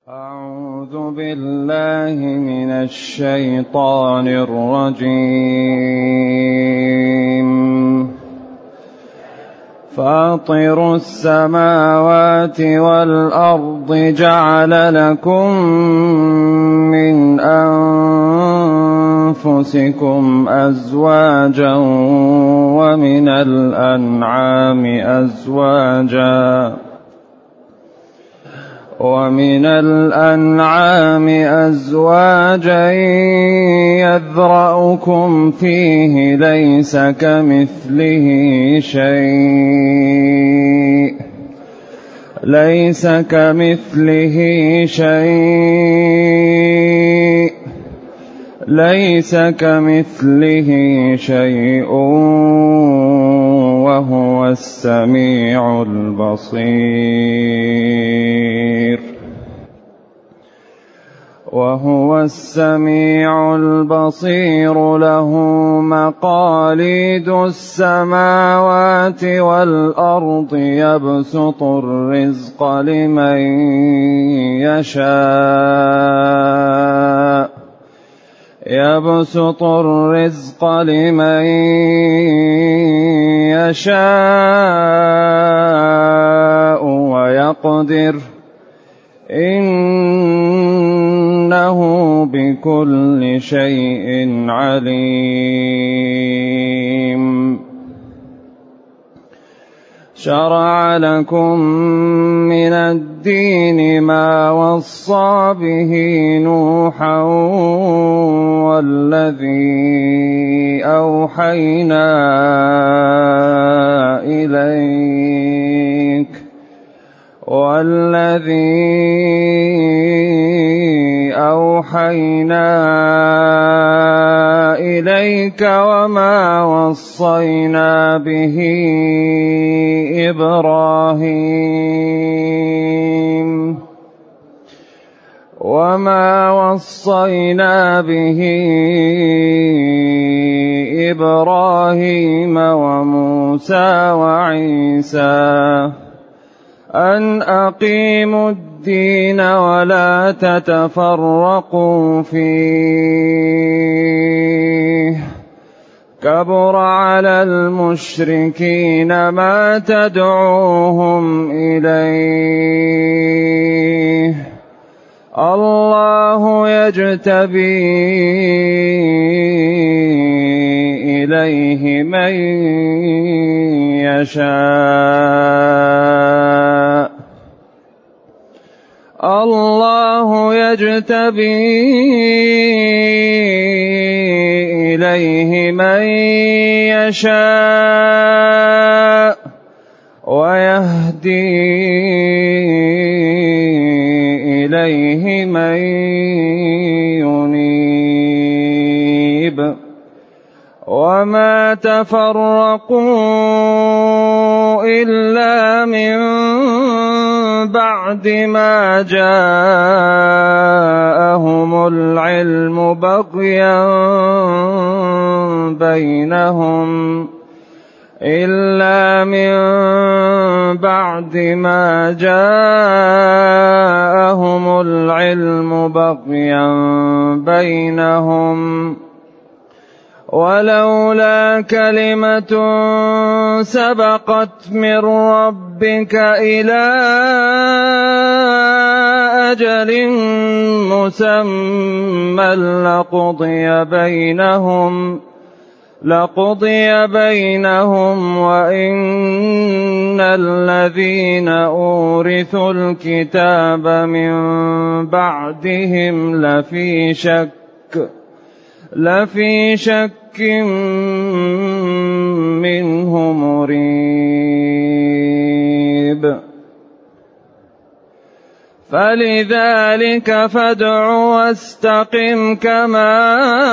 أعوذ بالله من الشيطان الرجيم. فاطر السماوات والأرض جعل لكم من أنفسكم أزواجا ومن الأنعام أزواجا يذرأكم فيه ليس كمثله شيء وهو السميع البصير. له مقاليد السماوات والأرض يبسط الرزق لمن يشاء ويقدر إنه بكل شيء عليم. شرع لكم من الدين ما وصى به نوحا والذي أوحينا إليك وما وصينا به إبراهيم وموسى وعيسى أن أقيموا الدين ولا تتفرقوا فيه. كبر على المشركين ما تدعوهم إليه. الله يجتبي إليه من يشاء ويهدي إليه من ينيب. وما تفرقوا إلا من بعد ما جاءهم العلم بغيا بينهم ولولا كلمة سبقت من ربك إلى أجل مسمى لقضي بينهم وإن الذين أورثوا الكتاب من بعدهم لفي شك منه مريب. فلذلك فادع واستقم كما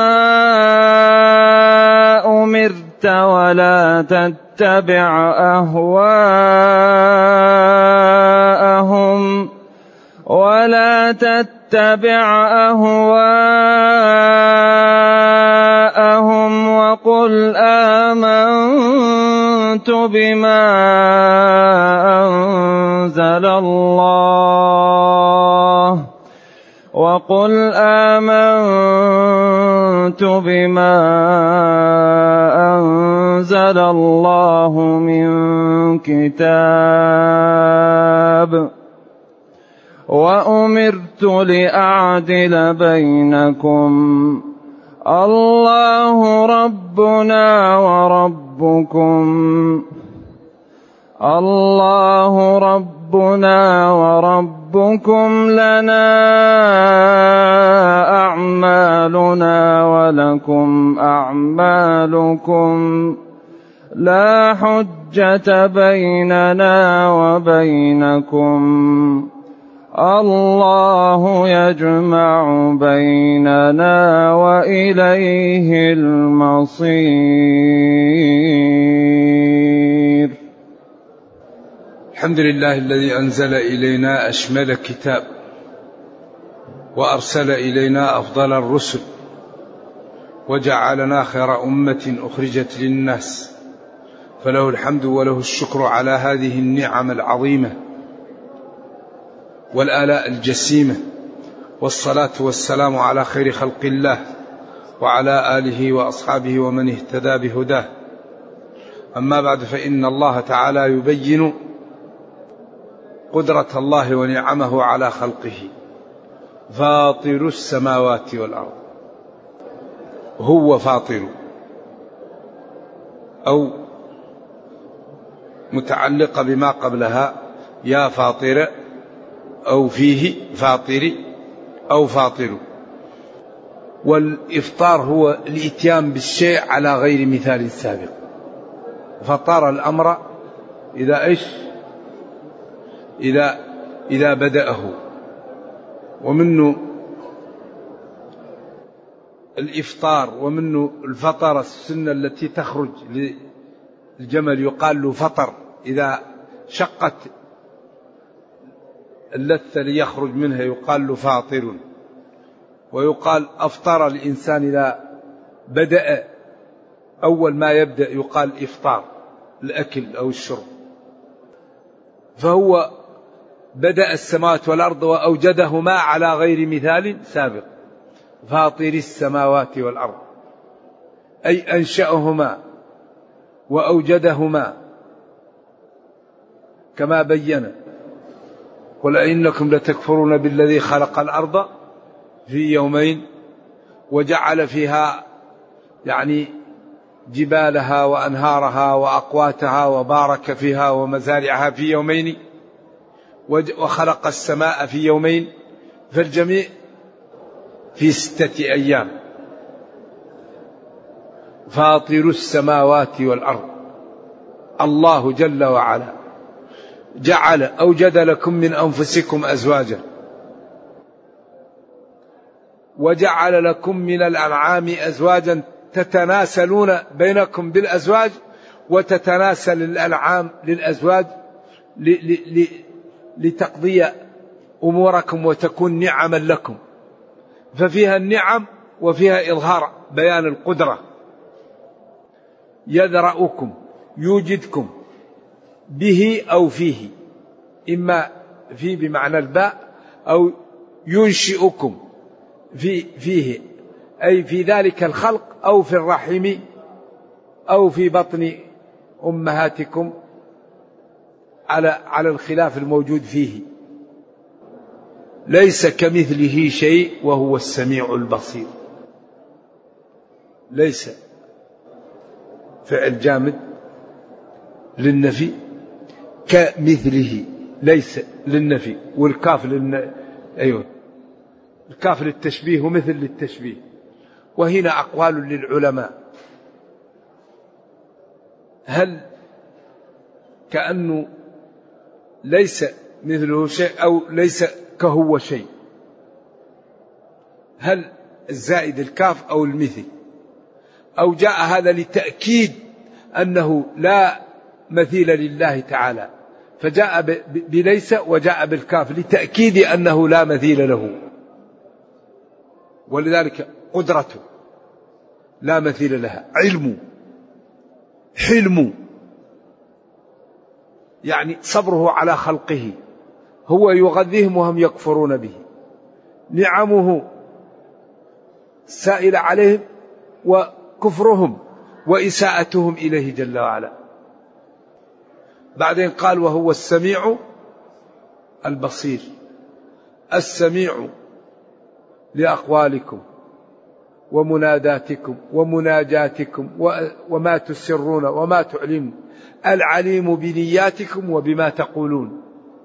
أمرت ولا تتبع أهواءهم وقل آمنت بما أنزل الله وقل آمنت بما أنزل الله من كتاب وأمرت لأعدل بينكم الله ربنا وربكم لنا أعمالنا ولكم أعمالكم لا حجة بيننا وبينكم الله يجمع بيننا وإليه المصير. الحمد لله الذي أنزل إلينا أشمل كتاب وأرسل إلينا أفضل الرسل وجعلنا خير أمة أخرجت للناس، فله الحمد وله الشكر على هذه النعم العظيمة والآلاء الجسيمة، والصلاة والسلام على خير خلق الله وعلى آله وأصحابه ومن اهتدى بهداه. أما بعد، فإن الله تعالى يبين قدرة الله ونعمه على خلقه. فاطر السماوات والأرض، هو فاطر أو متعلقة بما قبلها، يا فاطر أو فيه فاطر أو فاطر. والإفطار هو الإتيان بالشيء على غير مثال سابق. فطار الأمر إذا بدأه، ومنه الإفطار ومنه الفطر، السنة التي تخرج للجمل يقال له فطر، إذا شقت اللثة ليخرج منها يقال له فاطر. ويقال أفطر الإنسان إذا بدأ، أول ما يبدأ يقال إفطار، الأكل أو الشرب. فهو بدأ السماوات والأرض وأوجدهما على غير مثال سابق. فاطر السماوات والأرض أي أنشأهما وأوجدهما كما بين. قل أئنكم لتكفرون بالذي خلق الأرض في يومين وجعل فيها جبالها وأنهارها وأقواتها وبارك فيها ومزارعها في يومين، وخلق السماء في يومين، فالجميع في 6 أيام. فاطر السماوات والأرض، الله جل وعلا أوجد لكم من أنفسكم أزواجا، وجعل لكم من الأنعام أزواجا تتناسلون بينكم بالأزواج، وتتناسل الأنعام للأزواج لتقضي أموركم وتكون نعما لكم. ففيها النعم وفيها إظهار بيان القدرة. يذرأكم، يوجدكم به أو فيه، إما في بمعنى الباء، أو ينشئكم فيه أي في ذلك الخلق، أو في الرحم، أو في بطن أمهاتكم، على الخلاف الموجود فيه. ليس كمثله شيء وهو السميع البصير. ليس فعل جامد للنفي، كمثله ليس للنفي، والكاف الكاف للتشبيه ومثل للتشبيه. وهنا أقوال للعلماء: هل كأنه ليس مثله شيء أو ليس كهو شيء؟ هل الزائد الكاف أو المثل؟ أو جاء هذا لتأكيد أنه لا مثيل لله تعالى، فجاء بليس وجاء بالكاف لتأكيد أنه لا مثيل له. ولذلك قدرته لا مثيل لها، علمه، حلمه، صبره على خلقه، هو يغذيهم وهم يكفرون به، نعمه السائلة عليهم وكفرهم وإساءتهم إليه جل وعلا. بعدين قال وهو السميع البصير، السميع لأقوالكم ومناداتكم ومناجاتكم وما تسرون وما تعلنون، العليم بنياتكم وبما تقولون.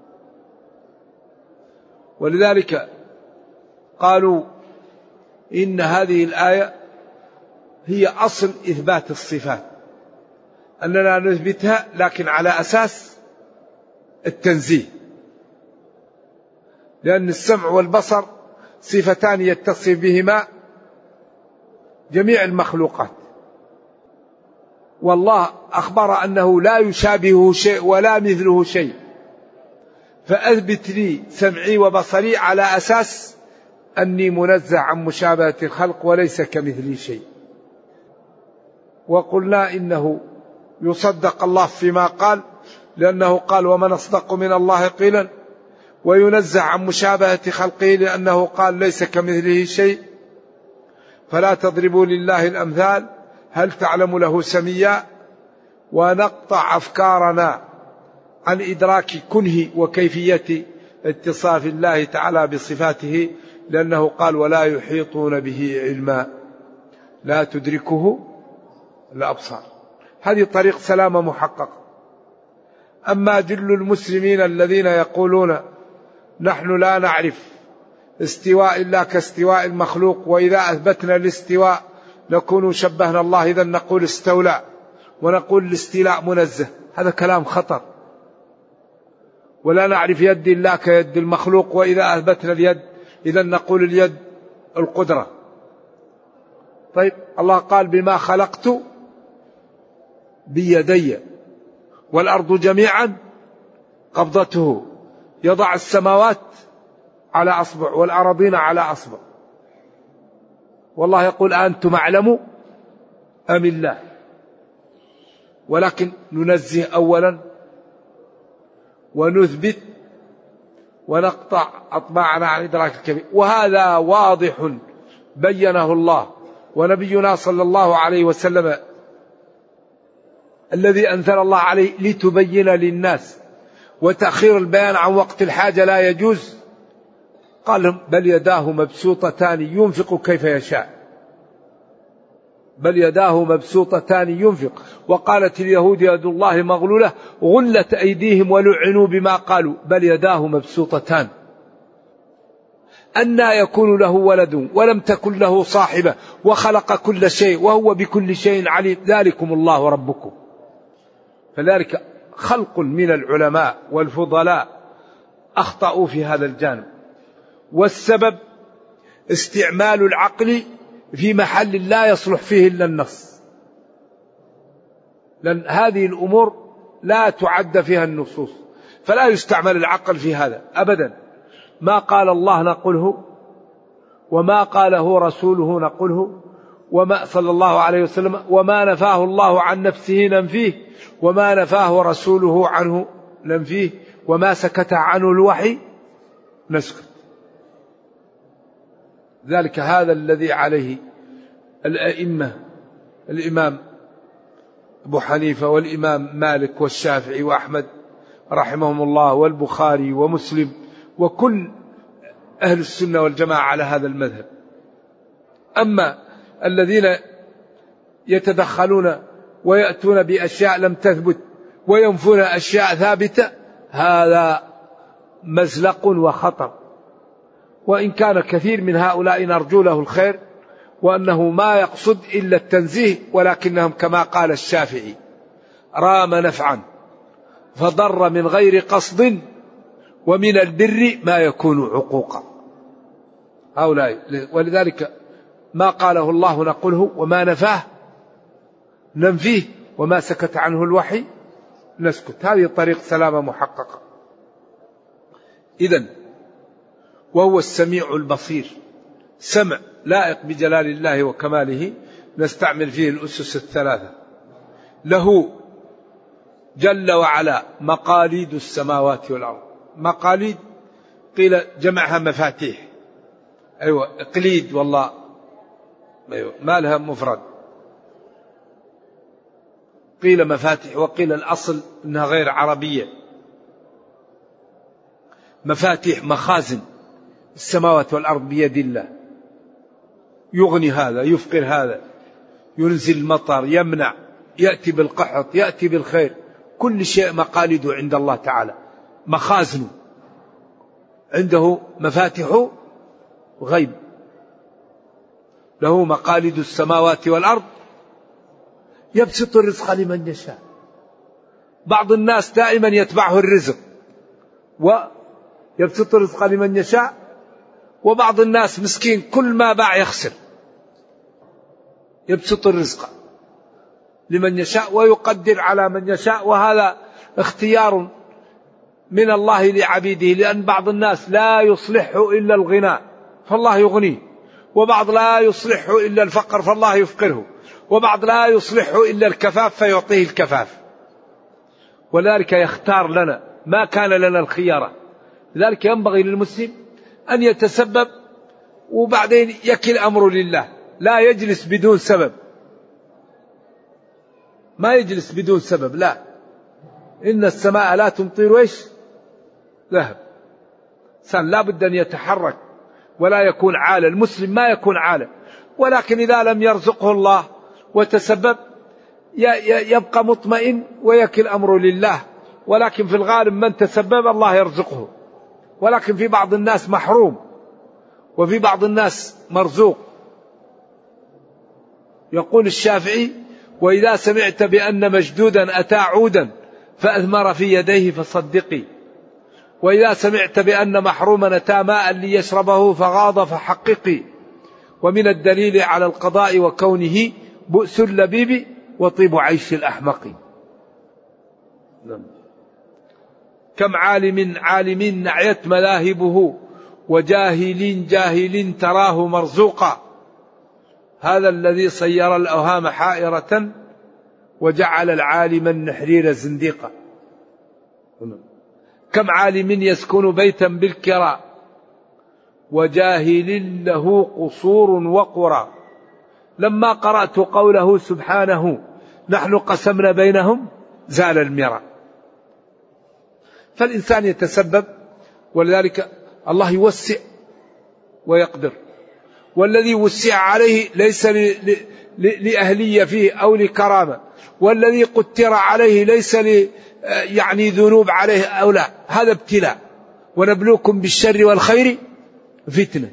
ولذلك قالوا إن هذه الآية هي أصل إثبات الصفات، أننا نثبتها لكن على أساس التنزيه، لأن السمع والبصر صفتان يتصف بهما جميع المخلوقات، والله أخبر أنه لا يشابهه شيء ولا مثله شيء، فأثبت لي سمعي وبصري على أساس أني منزه عن مشابهة الخلق وليس كمثلي شيء. وقلنا إنه يصدق الله فيما قال، لأنه قال ومن أصدق من الله قيلا، وينزه عن مشابهة خلقه لأنه قال ليس كمثله شيء. فلا تضربوا لله الأمثال هل تعلم له سميا، ونقطع أفكارنا عن إدراك كنه وكيفية اتصاف الله تعالى بصفاته، لأنه قال ولا يحيطون به علما لا تدركه الأبصار. هذه طريق سلامة محققة. أما جل المسلمين الذين يقولون نحن لا نعرف استواء إلا كاستواء المخلوق، وإذا أثبتنا الاستواء نكون شبهنا الله، إذا نقول استولى ونقول الاستيلاء منزه، هذا كلام خطر. ولا نعرف يد الله كيد المخلوق، وإذا أثبتنا اليد إذا نقول اليد القدرة. طيب الله قال بما خلقت بيدي والأرض جميعا قبضته يضع السماوات على أصبع والأراضين على أصبع. والله يقول أنتم أعلم أم الله؟ ولكن ننزه أولا ونثبت ونقطع أطباعنا عن إدراك الكبير. وهذا واضح بينه الله ونبينا صلى الله عليه وسلم الذي أنزل الله عليه لتبين للناس، وتأخير البيان عن وقت الحاجة لا يجوز. قال لهم بل يداه مبسوطتان ينفق كيف يشاء، بل يداه مبسوطتان ينفق. وقالت اليهود يد الله مغلولة غلت أيديهم ولعنوا بما قالوا بل يداه مبسوطتان. أنى يكون له ولد ولم تكن له صاحبة وخلق كل شيء وهو بكل شيء عليم، ذلكم الله ربكم. فذلك خلق من العلماء والفضلاء أخطأوا في هذا الجانب، والسبب استعمال العقل في محل لا يصلح فيه إلا النص، لأن هذه الأمور لا تعد فيها النصوص، فلا يستعمل العقل في هذا أبدا. ما قال الله نقوله، وما قاله رسوله نقوله، وما صلى الله عليه وسلم، وما نفاه الله عن نفسه ننفيه، وما نفاه رسوله عنه ننفيه، وما سكت عنه الوحي نسكت. ذلك هذا الذي عليه الأئمة، الإمام أبو حنيفة والإمام مالك والشافعي وأحمد رحمهم الله والبخاري ومسلم وكل أهل السنة والجماعة على هذا المذهب. أما الذين يتدخلون ويأتون بأشياء لم تثبت وينفون أشياء ثابتة، هذا مزلق وخطر. وإن كان كثير من هؤلاء نرجو له الخير، وأنه ما يقصد إلا التنزيه، ولكنهم كما قال الشافعي رام نفعا فضر من غير قصد ومن البر ما يكون عقوقا. هؤلاء ولذلك ما قاله الله نقوله، وما نفاه ننفيه، وما سكت عنه الوحي نسكت. هذه طريق سلامة محققة. إذن وهو السميع البصير، سمع لائق بجلال الله وكماله، نستعمل فيه الأسس الثلاثة. له جل وعلا مقاليد السماوات والأرض. مقاليد قيل جمعها مفاتيح، أيوة إقليد والله، أيوة ما لها مفرد. قيل مفاتيح وقيل الأصل أنها غير عربية. مفاتيح مخازن السماوات والأرض بيد الله، يغني هذا يفقر هذا، ينزل المطر، يمنع، يأتي بالقحط، يأتي بالخير، كل شيء مقاليده عند الله تعالى، مخازنه عنده، مفاتيح غيب، له مقاليد السماوات والأرض يبسط الرزق لمن يشاء. بعض الناس دائما يتبعه الرزق ويبسط الرزق لمن يشاء، وبعض الناس مسكين كل ما باع يخسر. يبسط الرزق لمن يشاء ويقدر على من يشاء، وهذا اختيار من الله لعبيده، لأن بعض الناس لا يصلحه إلا الغنى فالله يغنيه، وبعض لا يصلحه إلا الفقر فالله يفقره، وبعض لا يصلحه إلا الكفاف فيعطيه الكفاف. ولذلك يختار لنا، ما كان لنا الخيارة. لذلك ينبغي للمسلم أن يتسبب وبعدين يكل أمره لله، لا يجلس بدون سبب، ما يجلس بدون سبب، لا. إن السماء لا تمطر إيش؟ ذهب. إنسان لا بد أن يتحرك ولا يكون عالة. المسلم ما يكون عالة، ولكن إذا لم يرزقه الله وتسبب يبقى مطمئن ويكل أمره لله. ولكن في الغالب من تسبب الله يرزقه، ولكن في بعض الناس محروم وفي بعض الناس مرزوق. يقول الشافعي: وإذا سمعت بأن مجدودا أتى عودا فأثمر في يديه فصدقي، وإذا سمعت بأن محروما أتى ماء ليشربه فغاض فحققي، ومن الدليل على القضاء وكونه بؤس اللبيب وطيب عيش الأحمق. كم عالم نعيت مذاهبه، وجاهل تراه مرزوقا، هذا الذي صير الأوهام حائرة وجعل العالم النحرير زنديقا. كم عالم يسكن بيتا بالكراء، وجاهل له قصور وقرى. لما قرأت قوله سبحانه: نحن قسمنا بينهم، زال المرى. فالإنسان يتسبب، ولذلك الله يوسع ويقدر، والذي وسع عليه ليس لأهلية فيه أو لكرامة، والذي قتر عليه ليس يعني ذنوب عليه أو لا، هذا ابتلاء. ونبلوكم بالشر والخير فتنة.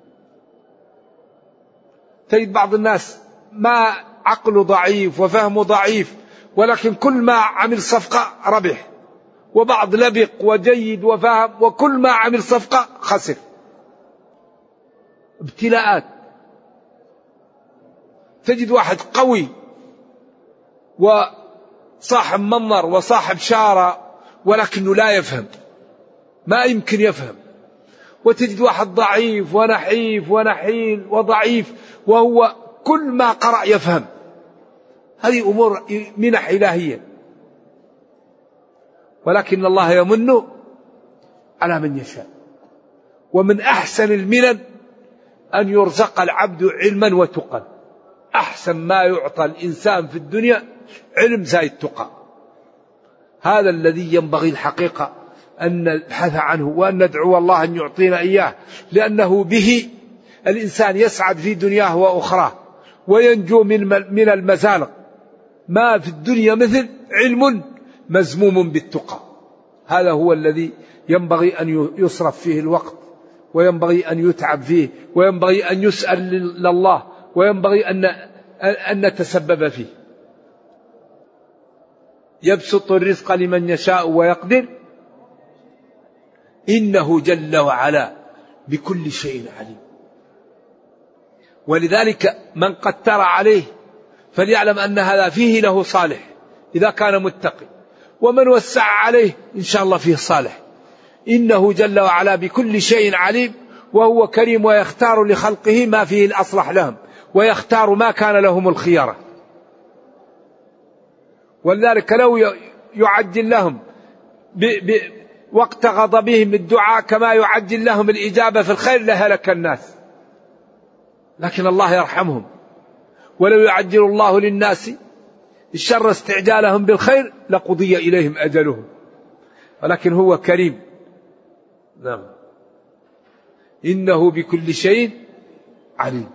تجد بعض الناس ما عقله ضعيف وفهمه ضعيف، ولكن كل ما عمل صفقة ربح، وبعض لبق وجيد وفهم وكل ما عمل صفقة خسر. ابتلاءات. تجد واحد قوي وصاحب منظر وصاحب شارة ولكنه لا يفهم، ما يمكن يفهم. وتجد واحد ضعيف ونحيف ونحيل وضعيف وهو كل ما قرأ يفهم. هذه أمور منح إلهية، ولكن الله يمن على من يشاء. ومن أحسن المنن أن يرزق العبد علما وتقى. أحسن ما يعطى الإنسان في الدنيا علم زائد تقى. هذا الذي ينبغي الحقيقة أن نبحث عنه وأن ندعو الله أن يعطينا إياه، لأنه به الإنسان يسعد في دنياه وأخراه وينجو من المزالق. ما في الدنيا مثل علم مزموم بالتقى. هذا هو الذي ينبغي أن يصرف فيه الوقت، وينبغي أن يتعب فيه، وينبغي أن يسأل لله، وينبغي أن نتسبب فيه. يبسط الرزق لمن يشاء ويقدر، إنه جل وعلا بكل شيء عليم. ولذلك من قتر عليه فليعلم أن هذا فيه له صالح إذا كان متقي، ومن وسع عليه إن شاء الله فيه صالح. إنه جل وعلا بكل شيء عليم، وهو كريم ويختار لخلقه ما فيه الأصلح لهم، ويختار ما كان لهم الخيارة. ولذلك لو يعجل لهم وقت غضبهم الدعاء كما يعجل لهم الإجابة في الخير لهلك الناس. لكن الله يرحمهم. ولو يعجل الله للناس الشر استعجالهم بالخير لقضي إليهم أجلهم، ولكن هو كريم. نعم، إنه بكل شيء عليم.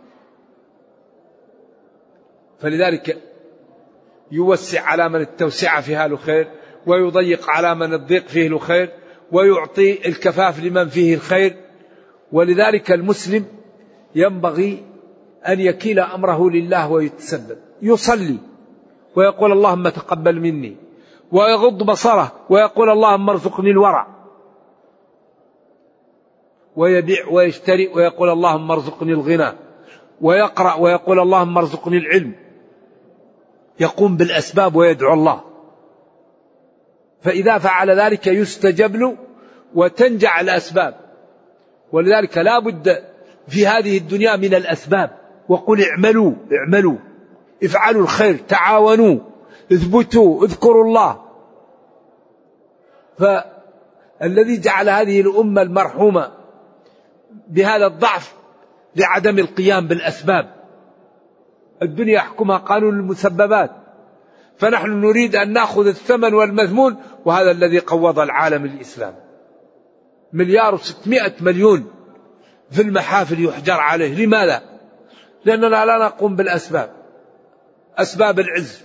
فلذلك يوسع على من التوسعة فيها له خير، ويضيق على من الضيق فيه له خير، ويعطي الكفاف لمن فيه الخير. ولذلك المسلم ينبغي أن يكيل أمره لله ويتسبب، يصلي ويقول اللهم تقبل مني، ويغض بصره ويقول اللهم ارزقني الورع، ويبيع ويشتري ويقول اللهم ارزقني الغنى، ويقرأ ويقول اللهم ارزقني العلم. يقوم بالأسباب ويدعو الله، فإذا فعل ذلك يستجب له وتنجع الأسباب. ولذلك لا بد في هذه الدنيا من الأسباب. وقل اعملوا افعلوا الخير، تعاونوا، اثبتوا، اذكروا الله. فالذي جعل هذه الأمة المرحومة بهذا الضعف لعدم القيام بالأسباب. الدنيا يحكمها قانون المسببات، فنحن نريد أن نأخذ الثمن والمذمون، وهذا الذي قوض العالم الإسلامي. 1,600,000,000 في المحافل يحجر عليه. لماذا؟ لأننا لا نقوم بالأسباب، أسباب العز.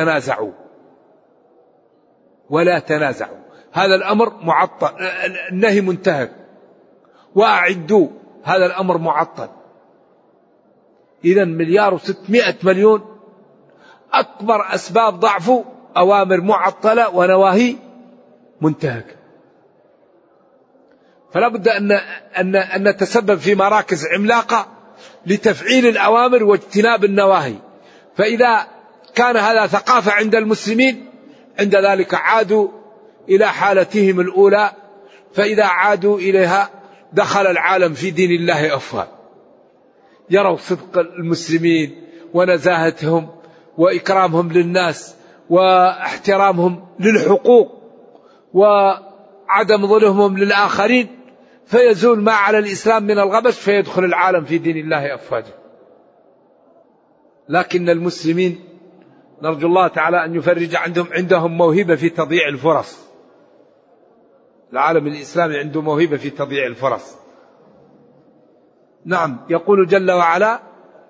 ولا تنازعوا، هذا الأمر معطل، النهي منتهك. وأعدوا، هذا الأمر معطل. إذن 1,600,000,000 أكبر أسباب ضعفه أوامر معطلة ونواهي منتهكة. فلا بد أن نتسبب في مراكز عملاقة لتفعيل الأوامر واجتناب النواهي. فإذا كان هذا ثقافة عند المسلمين، عند ذلك عادوا إلى حالتهم الأولى. فإذا عادوا إليها دخل العالم في دين الله أفواج. يروا صدق المسلمين ونزاهتهم وإكرامهم للناس واحترامهم للحقوق وعدم ظلمهم للآخرين، فيزول ما على الإسلام من الغبش، فيدخل العالم في دين الله أفواجا. لكن المسلمين نرجو الله تعالى أن يفرج عندهم موهبة في تضييع الفرص. العالم الإسلامي عنده موهبة في تضييع الفرص. نعم، يقول جل وعلا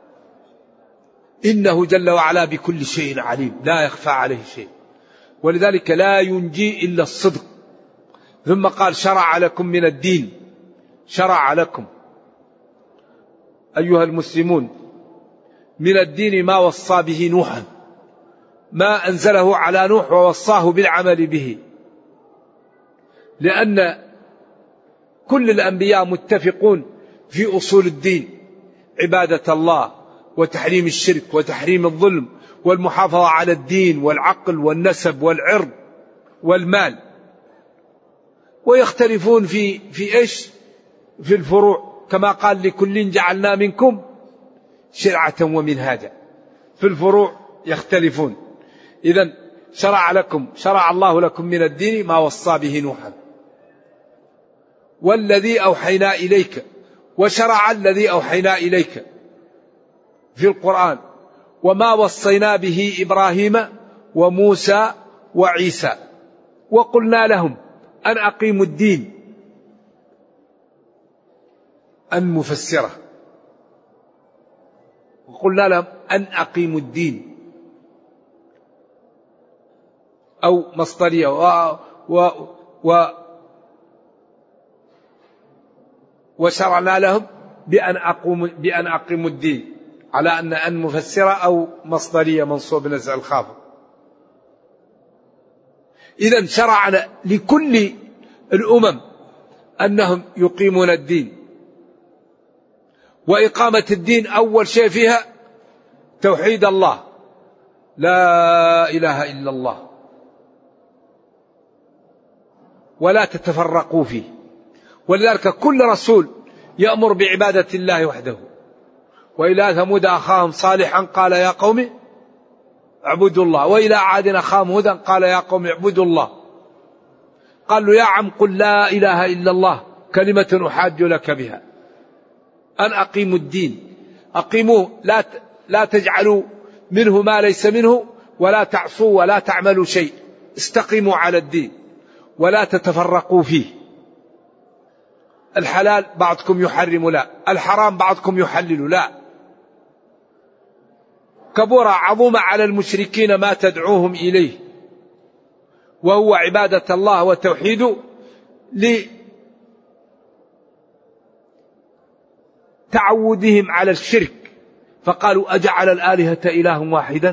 إنه جل وعلا بكل شيء عليم، لا يخفى عليه شيء. ولذلك لا ينجي إلا الصدق. ثم قال شرع لكم من الدين، شرع لكم أيها المسلمون من الدين ما وصى به نوحا، ما أنزله على نوح ووصاه بالعمل به. لأن كل الأنبياء متفقون في أصول الدين: عبادة الله، وتحريم الشرك، وتحريم الظلم، والمحافظة على الدين والعقل والنسب والعرض والمال. ويختلفون في إيش؟ في الفروع، كما قال لكل جعلنا منكم شرعة ومنهاجا. في الفروع يختلفون. إذن شرع الله لكم من الدين ما وصى به نوحا والذي أوحينا إليك، وشرع الذي أوحينا إليك في القرآن، وما وصينا به إبراهيم وموسى وعيسى، وقلنا لهم أن أقيموا الدين. أن مفسرة، وقلنا لهم أن أقيموا الدين، أو مصدرية وشرعنا لهم بأن أقيموا الدين، على أن مفسرة أو مصدرية منصوب نزع الخافض. إذن شرعنا لكل الأمم أنهم يقيمون الدين. وإقامة الدين أول شيء فيها توحيد الله، لا إله إلا الله، ولا تتفرقوا فيه. ولذلك كل رسول يأمر بعبادة الله وحده. وإلى ثمود أخاهم صالحا قال يا قوم اعبدوا الله، وإلى عاد أخاهم هودا قال يا قوم اعبدوا الله. قال له يا عم قل لا إله إلا الله كلمة أحاج لك بها. أن أقيموا الدين، أقيموه، لا تجعلوا منه ما ليس منه، ولا تعصوا ولا تعملوا شيء، استقيموا على الدين ولا تتفرقوا فيه. الحلال بعضكم يحرم لا، الحرام بعضكم يحلل لا. كبر عظم على المشركين ما تدعوهم إليه، وهو عبادة الله وتوحيده، لتعودهم على الشرك، فقالوا أجعل الآلهة إله واحدا.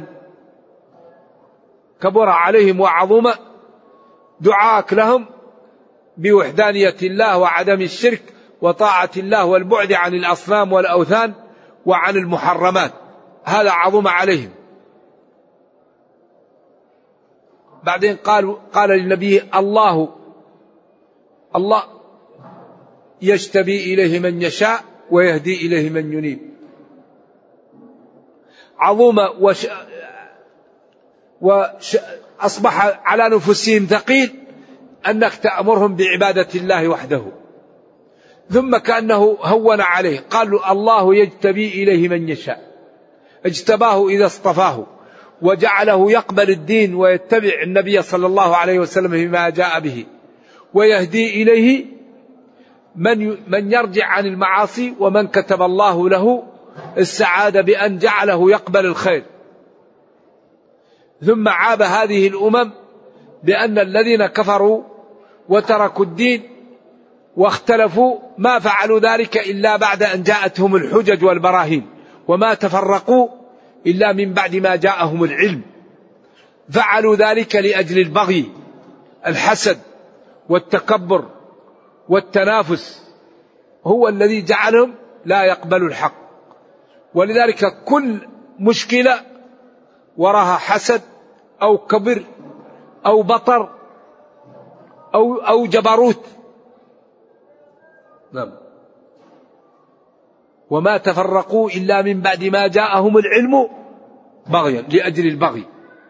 كبر عليهم وعظم دعاءك لهم بوحدانية الله وعدم الشرك وطاعة الله والبعد عن الأصنام والأوثان وعن المحرمات، هذا عظم عليهم. بعدين قال للنبي الله يجتبي إليه من يشاء ويهدي إليه من ينيب. عظوم وأصبح على نفسهم ثقيل أنك تأمرهم بعبادة الله وحده. ثم كأنه هون عليه، قالوا الله يجتبي إليه من يشاء، اجتباه إذا اصطفاه وجعله يقبل الدين ويتبع النبي صلى الله عليه وسلم فيما جاء به، ويهدي إليه من يرجع عن المعاصي، ومن كتب الله له السعادة بأن جعله يقبل الخير. ثم عاب هذه الأمم بأن الذين كفروا وتركوا الدين واختلفوا ما فعلوا ذلك إلا بعد أن جاءتهم الحجج والبراهين، وما تفرقوا إلا من بعد ما جاءهم العلم. فعلوا ذلك لأجل البغي، الحسد والتكبر والتنافس، هو الذي جعلهم لا يقبلوا الحق. ولذلك كل مشكلة وراها حسد أو كبر أو بطر أو جبروت. نعم. وما تفرقوا إلا من بعد ما جاءهم العلم بغيا، لأجل البغي.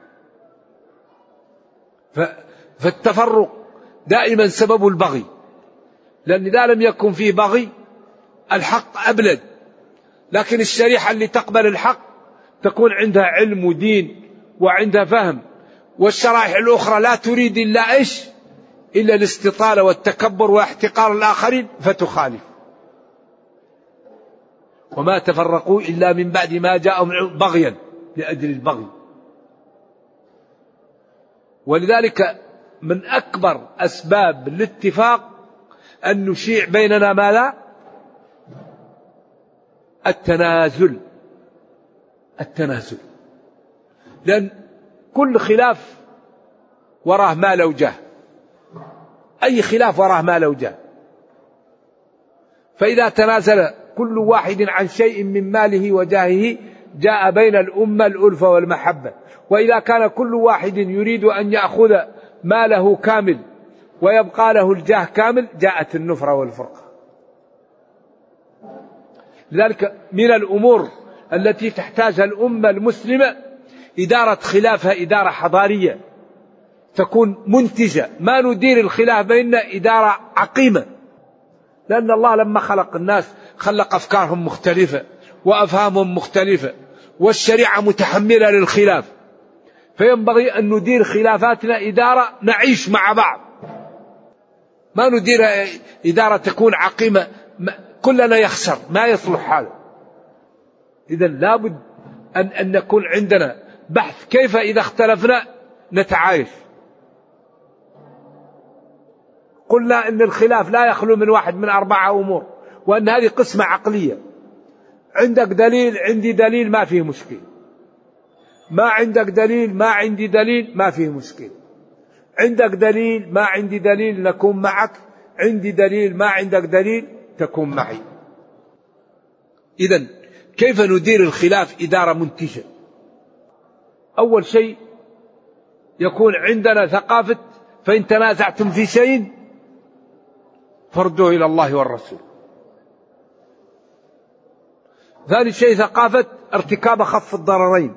فالتفرق دائما سبب البغي، لأن إذا لم يكن فيه بغي الحق أبلد. لكن الشريحة اللي تقبل الحق تكون عندها علم ودين وعندها فهم، والشرائح الأخرى لا تريد إلا إيش؟ إلا الاستطالة والتكبر واحتقار الآخرين فتخالف. وما تفرقوا إلا من بعد ما جاءهم بغيا، لأجل البغي. ولذلك من أكبر أسباب الاتفاق أن نشيع بيننا ماذا؟ التنازل. لأن كل خلاف وراه ما لو جاه، أي خلاف وراه ما لو جاه. فإذا تنازل كل واحد عن شيء من ماله وجاهه جاء بين الأمة الألفة والمحبة. وإذا كان كل واحد يريد أن يأخذ ماله كامل ويبقى له الجاه كامل جاءت النفرة والفرقة. لذلك من الأمور التي تحتاجها الأمة المسلمة إدارة خلافها إدارة حضارية تكون منتجة. ما ندير الخلاف بيننا إدارة عقيمة، لأن الله لما خلق الناس خلق أفكارهم مختلفة وأفهامهم مختلفة، والشريعة متحملة للخلاف. فينبغي أن ندير خلافاتنا إدارة نعيش مع بعض، ما ندير إدارة تكون عقيمة كلنا يخسر، ما يصلح هذا. إذن لابد أن نكون عندنا بحث كيف إذا اختلفنا نتعايش. قلنا أن الخلاف لا يخلو من واحد من 4 أمور، وأن هذه قسمة عقلية. عندك دليل، عندي دليل، ما فيه مشكلة. ما عندك دليل، ما عندي دليل، ما فيه مشكلة. عندك دليل، ما عندي دليل، نكون معك. عندي دليل، ما عندك دليل، تكون معي. إذن كيف ندير الخلاف إدارة منتجة؟ أول شيء يكون عندنا ثقافة فإن تنازعتم في شيء فردوه إلى الله والرسول. ثاني شيء ثقافة ارتكاب أخف الضررين.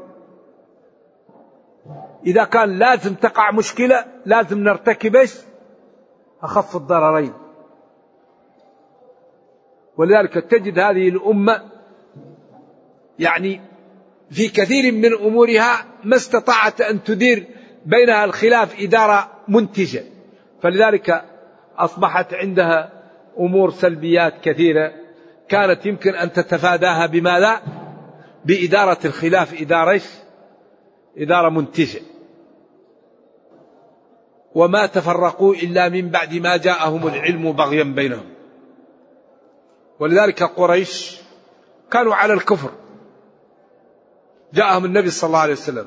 إذا كان لازم تقع مشكلة لازم نرتكب أخف الضررين. ولذلك تجد هذه الأمة يعني في كثير من أمورها ما استطاعت أن تدير بينها الخلاف إدارة منتجة، فلذلك أصبحت عندها أمور سلبيات كثيرة كانت يمكن أن تتفاداها بماذا؟ بإدارة الخلاف، إدارة منتجة. وما تفرقوا إلا من بعد ما جاءهم العلم بغيا بينهم. ولذلك قريش كانوا على الكفر، جاءهم النبي صلى الله عليه وسلم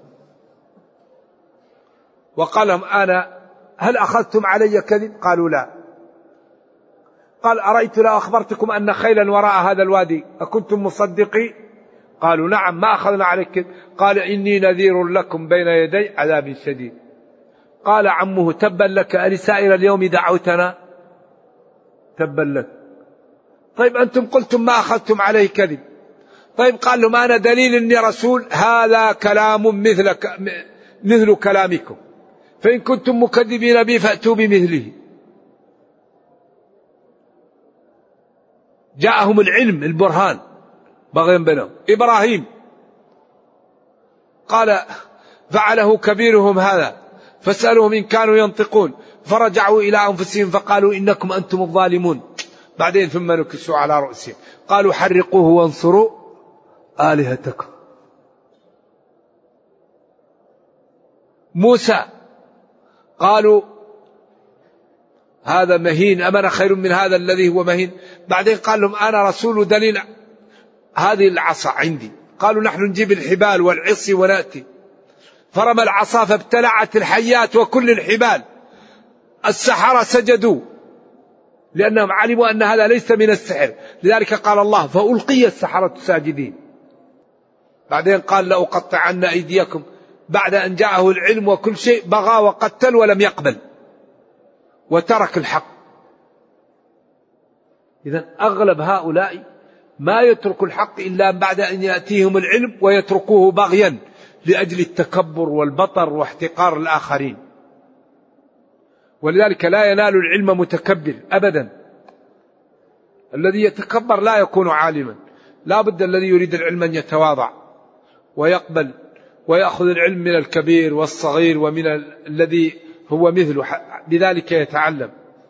وقال لهم أنا هل أخذتم علي كذب؟ قالوا لا. قال أرأيت لو أخبرتكم أن خيلا وراء هذا الوادي أكنتم مصدقي؟ قالوا نعم ما أخذنا عليك كذب. قال إني نذير لكم بين يدي عذاب شديد. قال عمه تبا لك ألسائر اليوم دعوتنا؟ تبا لك. طيب أنتم قلتم ما أخذتم عليه كذب. طيب قال لهم أنا دليل إني رسول، هذا كلام مثل كلامكم، فإن كنتم مكذبين بي فأتوا بمثله. جاءهم العلم البرهان بغيا بينهم. إبراهيم قال فعله كبيرهم هذا فاسألوهم إن كانوا ينطقون، فرجعوا إلى أنفسهم فقالوا إنكم أنتم الظالمون. بعدين ثم نكسوا على رؤوسهم قالوا حرقوه وانصروا آلهتكم. موسى قالوا هذا مهين، أمن خير من هذا الذي هو مهين. بعدين قال لهم أنا رسول دليل، هذه العصا عندي. قالوا نحن نجيب الحبال والعصي ونأتي. فرمى العصا فابتلعت الحيات وكل الحبال. السحرة سجدوا لأنهم علموا أن هذا ليس من السحر، لذلك قال الله فألقي السحرة ساجدين. بعدين قال لأقطعن أيديكم، بعد أن جاءه العلم وكل شيء بغى وقتل ولم يقبل وترك الحق. إذن أغلب هؤلاء ما يترك الحق إلا بعد أن يأتيهم العلم ويتركوه بغيا لأجل التكبر والبطر واحتقار الآخرين. ولذلك لا ينال العلم متكبر أبدا. الذي يتكبر لا يكون عالما. لا بد الذي يريد العلم أن يتواضع ويقبل ويأخذ العلم من الكبير والصغير ومن الذي هو مثله، بذلك يتعلم.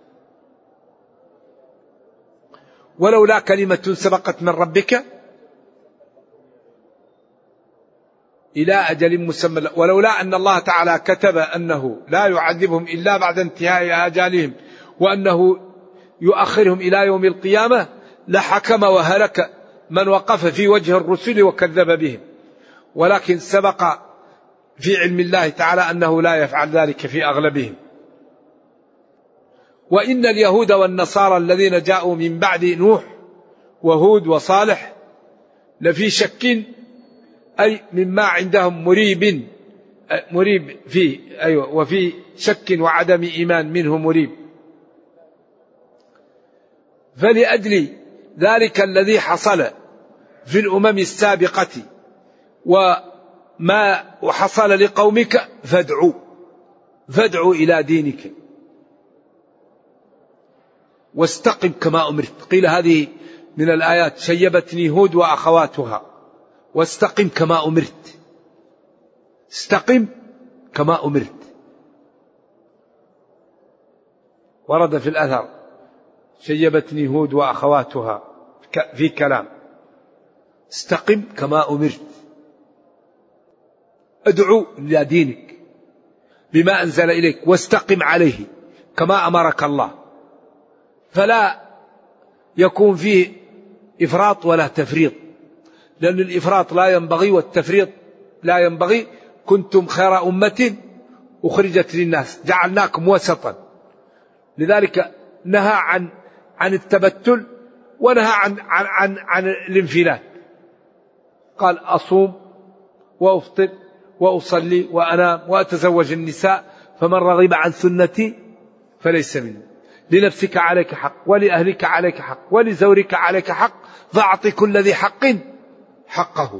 ولولا كلمة سبقت من ربك إلى أجل مسمى، ولولا أن الله تعالى كتب أنه لا يعذبهم إلا بعد انتهاء آجالهم وأنه يؤخرهم إلى يوم القيامة لحكم وهلك من وقف في وجه الرسل وكذب بهم. ولكن سبق في علم الله تعالى أنه لا يفعل ذلك في أغلبهم. وإن اليهود والنصارى الذين جاءوا من بعد نوح وهود وصالح لفي شك، أي مما عندهم مريب فيه، أيوة، وفي شك وعدم إيمان منه مريب. فلأجل ذلك الذي حصل في الأمم السابقة وما حصل لقومك فادعوا إلى دينك واستقم كما أمرت. قيل هذه من الآيات شيبتني هود وأخواتها. واستقم كما أمرت، استقم كما أمرت. ورد في الأثر شيبتني هود وأخواتها في كلام. استقم كما أمرت، ادعو إلى دينك بما أنزل إليك واستقم عليه كما أمرك الله، فلا يكون فيه إفراط ولا تفريط، لأن الإفراط لا ينبغي والتفريط لا ينبغي. كنتم خير أمة أخرجت للناس جعلناكم وسطا. لذلك نهى عن التبتل ونهى عن الانفلات. قال أصوم وأفطر وأصلي وأنام وأتزوج النساء فمن رغب عن سنتي فليس مني. لنفسك عليك حق ولأهلك عليك حق ولزورك عليك حق فأعطي كل ذي حق حقه.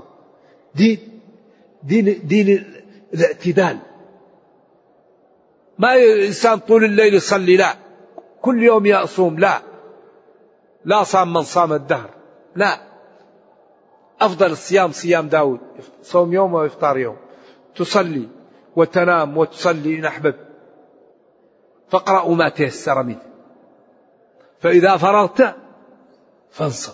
دين الاعتدال. ما إنسان طول الليل يصلي، لا، كل يوم يصوم، لا صام من صام الدهر، لا. أفضل الصيام صيام داود، صوم يوم وإفطار يوم. تصلي وتنام وتصلي إن أحببت، فاقرأوا ما تيسر منه، فإذا فرغت فانصب.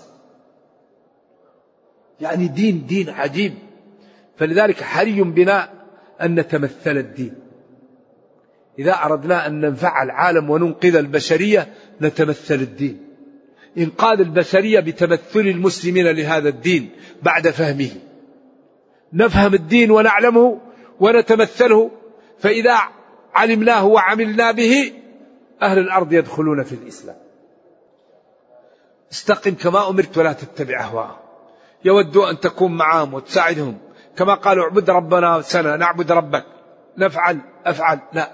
يعني دين عجيب. فلذلك حري بنا أن نتمثل الدين. إذا أردنا أن ننفع العالم وننقذ البشرية نتمثل الدين. إنقاذ البشرية بتمثل المسلمين لهذا الدين بعد فهمه. نفهم الدين ونعلمه ونتمثله، فإذا علمناه وعملنا به أهل الأرض يدخلون في الإسلام. استقم كما أمرت ولا تتبع أهواءهم. يودوا أن تكون معهم وتساعدهم، كما قالوا اعبد ربنا سنة نعبد ربك، نفعل أفعل، لا.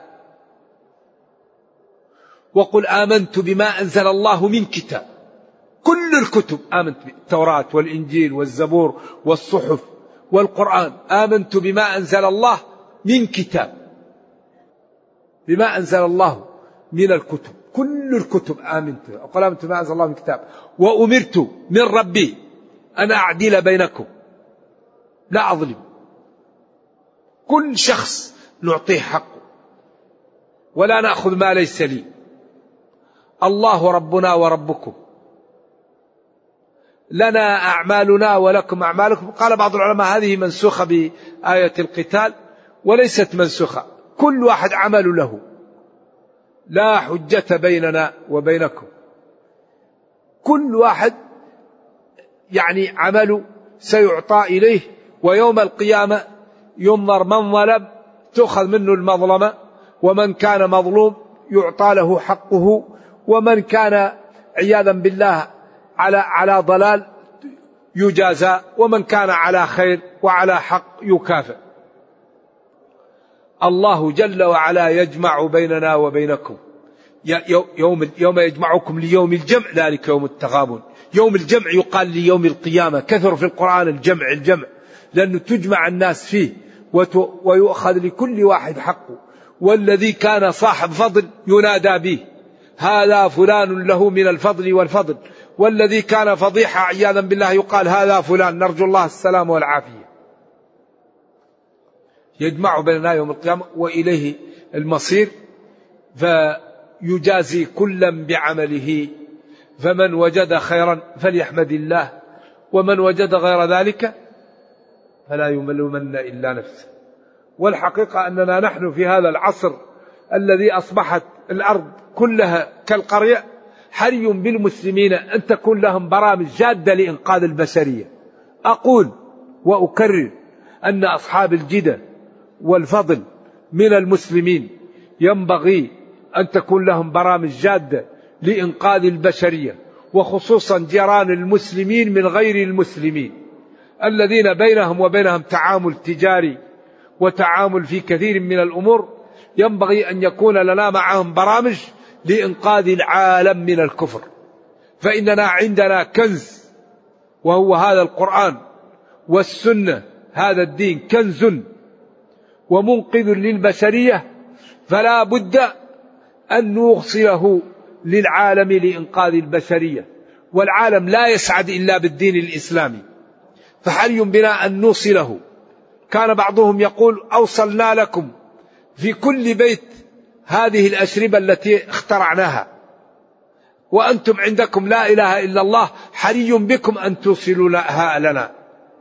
وقل آمنت بما أنزل الله من كتاب. كل الكتب آمنت بالتوراة والإنجيل والزبور والصحف والقرآن. آمنت بما أنزل الله من كتاب. بما أنزل الله من الكتب، كل الكتب آمنت. قل آمنت بما أنزل الله من كتاب وأمرت من ربي أن أعدل بينكم لا أظلم. كل شخص نعطيه حقه ولا نأخذ ما ليس لي. الله ربنا وربكم، لنا أعمالنا ولكم أعمالكم. قال بعض العلماء هذه منسوخة بآية القتال وليست منسوخة، كل واحد عمل له، لا حجة بيننا وبينكم. كل واحد يعني عمله سيعطى إليه، ويوم القيامة ينظر من ظلم تأخذ منه المظلمة، ومن كان مظلوم يعطى له حقه، ومن كان عياذا بالله على ضلال يجازى، ومن كان على خير وعلى حق يكافئ. الله جل وعلا يجمع بيننا وبينكم يوم يجمعكم ليوم الجمع، ذلك يوم التغابن. يوم الجمع يقال ليوم القيامة، كثر في القرآن الجمع، لأنه تجمع الناس فيه ويؤخذ لكل واحد حقه. والذي كان صاحب فضل ينادى به، هذا فلان له من الفضل والفضل. والذي كان فضيحة عياذا بالله يقال هذا فلان، نرجو الله السلام والعافية. يجمع بيننا يوم القيامة وإليه المصير، فيجازي كلا بعمله، فمن وجد خيرا فليحمد الله، ومن وجد غير ذلك فلا يلومن إلا نفسه. والحقيقة أننا نحن في هذا العصر الذي أصبحت الأرض كلها كالقرية، حري بالمسلمين أن تكون لهم برامج جادة لإنقاذ البشرية. أقول وأكرر أن أصحاب الجدة والفضل من المسلمين ينبغي أن تكون لهم برامج جادة لإنقاذ البشرية، وخصوصا جيران المسلمين من غير المسلمين الذين بينهم وبينهم تعامل تجاري وتعامل في كثير من الأمور. ينبغي أن يكون لنا معهم برامج لإنقاذ العالم من الكفر. فإننا عندنا كنز وهو هذا القرآن والسنة. هذا الدين كنز ومنقذ للبشرية، فلا بد أن نوصله للعالم لإنقاذ البشرية. والعالم لا يسعد إلا بالدين الإسلامي، فحري بنا أن نوصله. كان بعضهم يقول أوصلنا لكم في كل بيت هذه الأشربة التي اخترعناها، وأنتم عندكم لا إله إلا الله، حري بكم أن توصلوها لنا.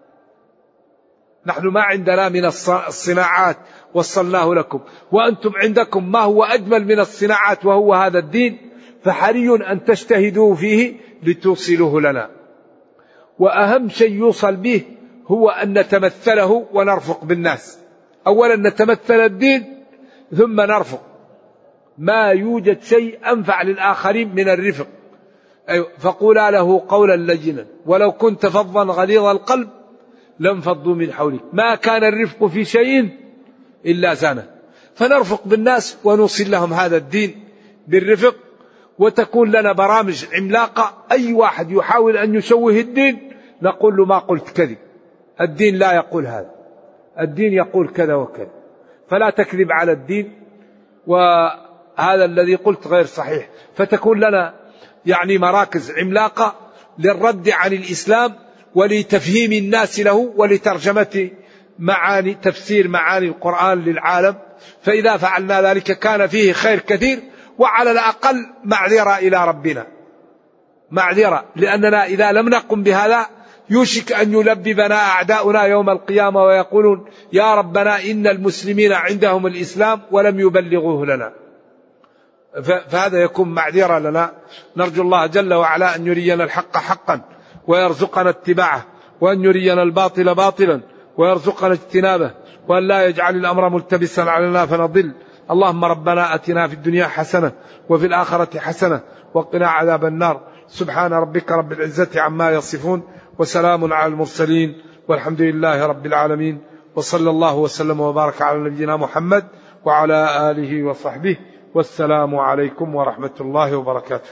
نحن ما عندنا من الصناعات وصلناه لكم، وأنتم عندكم ما هو أجمل من الصناعات وهو هذا الدين، فحري أن تجتهدوا فيه لتوصلوه لنا. وأهم شيء يوصل به هو أن نتمثله ونرفق بالناس. أولا نتمثل الدين ثم نرفق. ما يوجد شيء أنفع للآخرين من الرفق. فقولا له قولا لينا ولو كنت فظا غليظ القلب لانفضوا من حولك. ما كان الرفق في شيء إلا زانه. فنرفق بالناس ونوصل لهم هذا الدين بالرفق، وتكون لنا برامج عملاقة. أي واحد يحاول أن يشوه الدين نقول له ما قلت كذب، الدين لا يقول هذا، الدين يقول كذا وكذا، فلا تكذب على الدين، وهذا الذي قلت غير صحيح. فتكون لنا يعني مراكز عملاقة للرد عن الإسلام ولتفهيم الناس له ولترجمة معاني تفسير معاني القرآن للعالم. فإذا فعلنا ذلك كان فيه خير كثير، وعلى الأقل معذرة إلى ربنا، معذرة، لأننا إذا لم نقم بهذا يوشك أن يلببنا أعداؤنا يوم القيامة ويقولون يا ربنا إن المسلمين عندهم الإسلام ولم يبلغوه لنا. فهذا يكون معذرة لنا. نرجو الله جل وعلا أن يرينا الحق حقا ويرزقنا اتباعه، وأن يرينا الباطل باطلا ويرزقنا اجتنابه، وأن لا يجعل الأمر ملتبسا علينا فنضل. اللهم ربنا أتنا في الدنيا حسنة وفي الآخرة حسنة وقنا عذاب النار. سبحان ربك رب العزة عما يصفون، وسلام على المرسلين، والحمد لله رب العالمين، وصلى الله وسلم وبارك على نبينا محمد وعلى آله وصحبه، والسلام عليكم ورحمة الله وبركاته.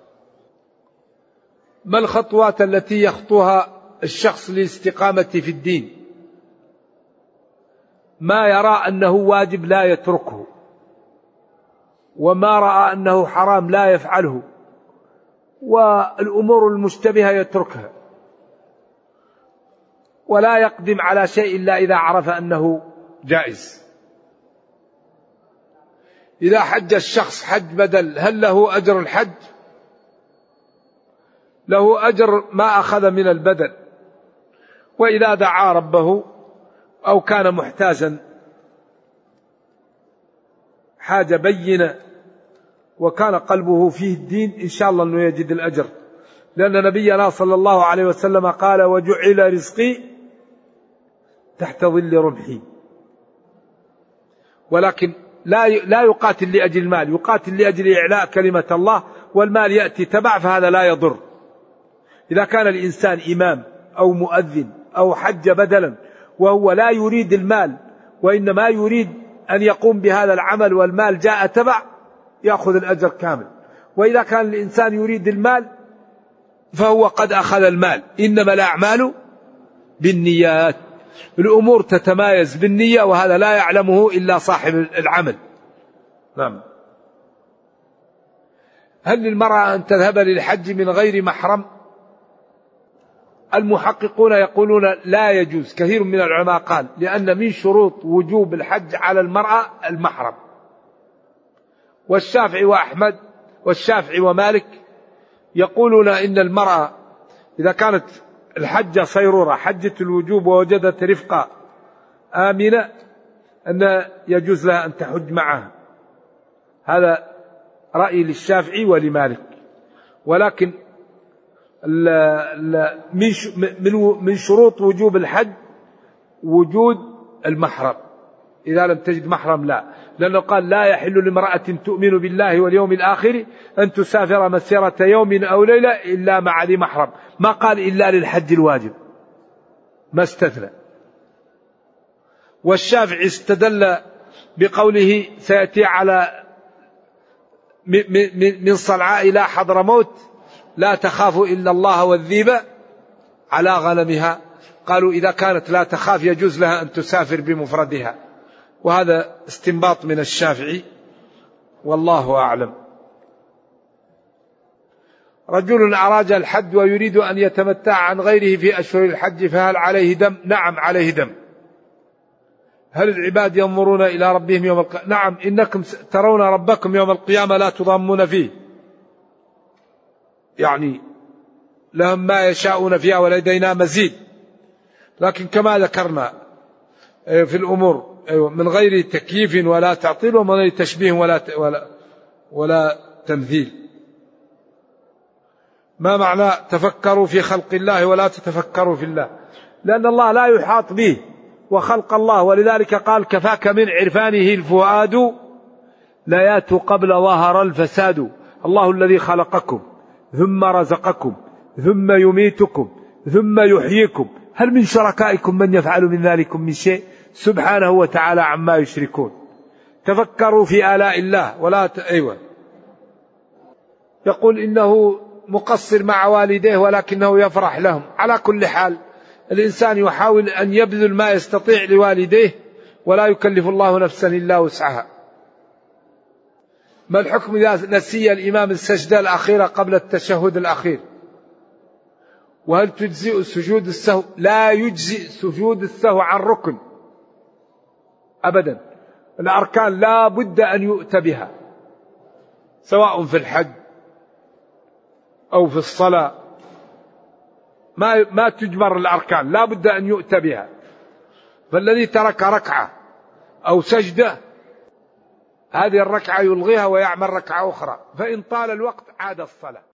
ما الخطوات التي يخطوها الشخص للاستقامة في الدين؟ ما يرى أنه واجب لا يتركه، وما رأى أنه حرام لا يفعله، والأمور المشتبهة يتركها، ولا يقدم على شيء إلا إذا عرف أنه جائز. إذا حج الشخص حج بدل هل له أجر الحج؟ له أجر ما أخذ من البدل. وإذا دعا ربه أو كان محتاجا حاجة بينة وكان قلبه فيه الدين إن شاء الله أنه يجد الأجر، لأن نبينا صلى الله عليه وسلم قال وجعل رزقي تحت ظل رمحي. ولكن لا يقاتل لأجل المال، يقاتل لأجل إعلاء كلمة الله، والمال يأتي تبع فهذا لا يضر. إذا كان الإنسان إمام أو مؤذن أو حج بدلا وهو لا يريد المال وإنما يريد أن يقوم بهذا العمل والمال جاء تبع يأخذ الأجر كامل. وإذا كان الإنسان يريد المال فهو قد أخذ المال. إنما الأعمال بالنيات، الأمور تتمايز بالنية، وهذا لا يعلمه إلا صاحب العمل. نعم. هل للمرأة أن تذهب للحج من غير محرم؟ المحققون يقولون لا يجوز. كثير من العلماء قال لأن من شروط وجوب الحج على المرأة المحرم. والشافعي وأحمد والشافعي ومالك يقولون إن المرأة إذا كانت الحجة صيرورة حجة الوجوب ووجدت رفقة آمنة أن يجوز لها أن تحج معها. هذا رأي للشافعي ولمالك. ولكن من شروط وجوب الحج وجود المحرم. إذا لم تجد محرم لا، لأنه قال لا يحل لامرأة تؤمن بالله واليوم الآخر أن تسافر مسيرة يوم أو ليلة إلا مع ذي محرم. ما قال إلا للحج الواجب، ما استثنى. والشافعي استدل بقوله سيأتي على من صنعاء إلى حضرموت لا تخاف إلا الله والذيب على غنمها. قالوا إذا كانت لا تخاف يجوز لها أن تسافر بمفردها. وهذا استنباط من الشافعي والله أعلم. رجل أراد الحج ويريد أن يتمتع عن غيره في أشهر الحج فهل عليه دم؟ نعم عليه دم. هل العباد ينظرون إلى ربهم يوم القيامة؟ نعم، إنكم ترون ربكم يوم القيامة لا تضامون فيه، يعني لهم ما يشاءون فيها ولدينا مزيد. لكن كما ذكرنا في الأمور من غير تكييف ولا تعطيل ومن غير تشبيه ولا تمثيل. ما معنى تفكروا في خلق الله ولا تتفكروا في الله؟ لأن الله لا يحاط به وخلق الله، ولذلك قال كفاك من عرفانه الفؤاد لا يات قبل ظهر الفساد. الله الذي خلقكم ثم رزقكم ثم يميتكم ثم يحييكم، هل من شركائكم من يفعل من ذلك من شيء؟ سبحانه وتعالى عما يشركون. تفكروا في آلاء الله ولا أيوة. يقول إنه مقصر مع والديه ولكنه يفرح لهم. على كل حال الإنسان يحاول أن يبذل ما يستطيع لوالديه ولا يكلف الله نفسا إلا وسعها. ما الحكم إذا نسي الإمام السجدة الأخيرة قبل التشهد الأخير وهل تجزئ سجود السهو؟ لا يجزئ سجود السهو عن ركن أبدا. الأركان لا بد أن يؤتى بها، سواء في الحج أو في الصلاة، ما تجبر الأركان، لا بد أن يؤتى بها. فالذي ترك ركعة أو سجدة هذه الركعة يلغيها ويعمل ركعة أخرى، فإن طال الوقت عاد الصلاة.